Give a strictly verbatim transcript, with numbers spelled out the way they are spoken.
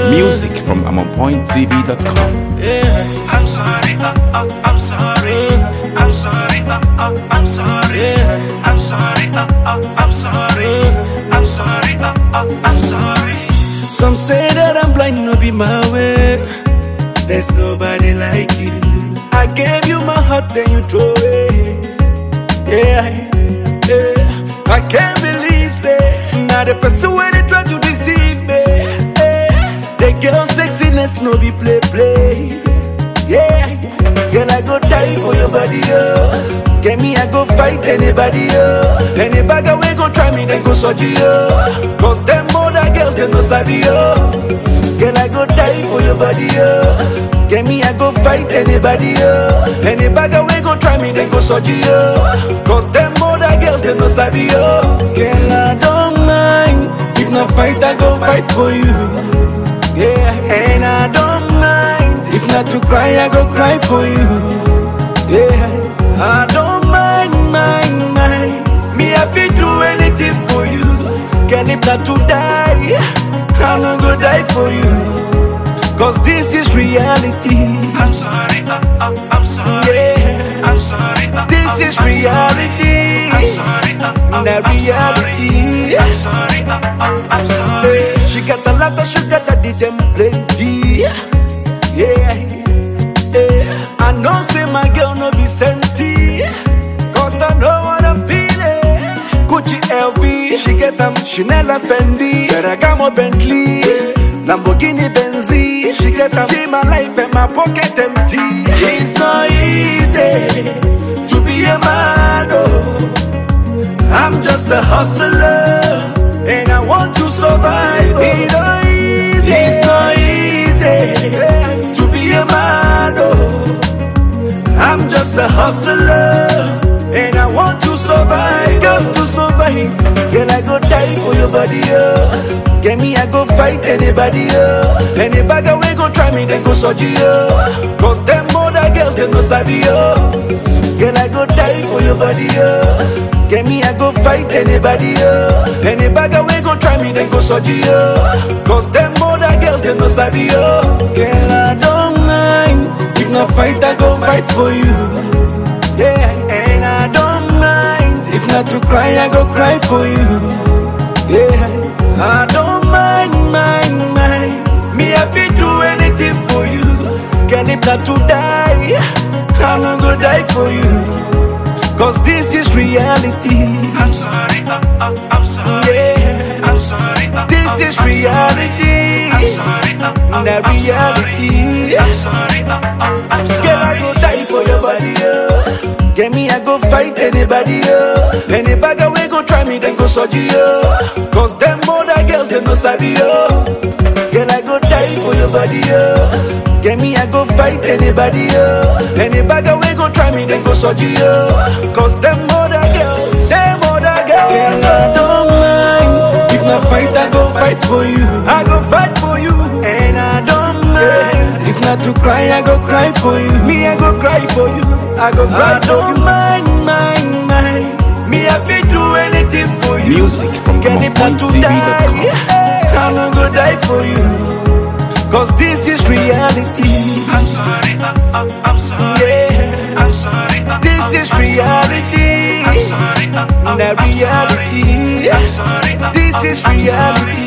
Music from I'm on point T V dot com. Yeah. I'm sorry, uh, uh, I'm sorry. I'm sorry, uh, uh, I'm sorry. Yeah. I'm sorry, uh, uh, I'm sorry. I'm sorry, uh, uh, I'm sorry. Some say that I'm blind, no be my way. There's nobody like you. I gave you my heart, then you throw it. Yeah, yeah. I can't believe, say, now the person where they try to deceive me. Yeah. The girl sexiness, no be play, play. Yeah, girl, I go die for your body, oh. Get me, I go fight anybody, oh. Any bagger we go try me, then go surgery, oh. Cause them other girls, they no sabi, oh. Girl, I go die for your body, oh. Get me, I go fight anybody, oh. Any bagger we go try me, then go surgery, oh. Cause them other girls, they no sabi, oh. Girl, I don't mind. If not fight, I go fight for you. Yeah, and I don't mind. If not to cry, I go cry for you. Yeah, I don't mind, mind, mind. Me, I feel do anything for you. Girl, if not to die, I'm not gonna die for you. Cause this is reality. I'm sorry, uh, uh, I'm sorry. Yeah, I'm sorry. Uh, this is reality. I'm sorry, uh, uh, not reality. I'm sorry, uh, uh, I'm sorry. Yeah, she got a lot of sugar daddy, them plenty. Yeah, yeah. I know say my girl no be senti. Cause I know what I'm feeling. Gucci L V, she get them Chanel and Fendi, Ferragamo Bentley, Lamborghini Benzi. She get them. See my life and my pocket empty. It's not easy to be a man, oh. I'm just a hustler and I want to survive, oh. It's not easy. It's not easy to be a man, oh. I'm just a hustler and I want to survive, just to survive. Girl, I go die for your body, oh. Get me, I go fight anybody, oh. Any bagger we go try me, then go surgery, oh. Cause them other girls, they no sabi, oh. Girl, I go die for your body, oh. Get me, I go fight anybody, oh. Any bagger we go try me, then go surgery, oh. Cause them other girls, they no sabi, oh. Girl, I don't mind. If not fight, I go fight for you. Yeah, and I don't mind. If not to cry, I go cry for you. Yeah, I don't mind, mind, mind. Me, I feel do anything for you. Girl, if not to die, I'm not gonna die for you. Cause this is reality. I'm sorry, uh, uh, I'm sorry. Yeah, I'm sorry. Uh, this is reality. I'm sorry, uh, uh, not reality. I'm sorry, uh, uh, I'm sorry. Girl, I go die for your body, oh. Get me, I go fight anybody, oh. Any bagger we go try me, then go surgery, oh. Cause them other girls, they no sabi, oh. Girl, I go die for your body, oh. Get me, I go fight anybody, oh. Any bagger we go try me, then go surgery, oh. Cause them other girls, them other girls. Girl, I don't mind. If not fight, I go fight for you. I go fight for you. And I don't mind. If not to cry, I go cry for you. Me, I go cry for you. I go cry I for you. Mind, mind, mind. Me, I feel do anything for you. Music from I'm on point T V dot com. I'm not gonna die for you. Cause this is reality. I'm sorry, uh, uh, I'm sorry. Yeah, I'm sorry. Uh, this is reality. I'm sorry, uh, uh, not reality. I'm sorry. Uh, this is reality.